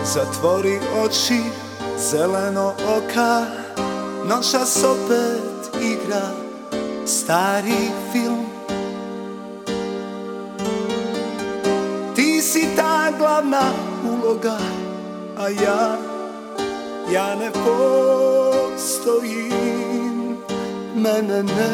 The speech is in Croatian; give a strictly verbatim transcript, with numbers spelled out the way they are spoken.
Zatvori oči, zeleno oka, noćas opet igra stari film. Ti si ta glavna uloga, a ja, ja ne postojim. Mene ne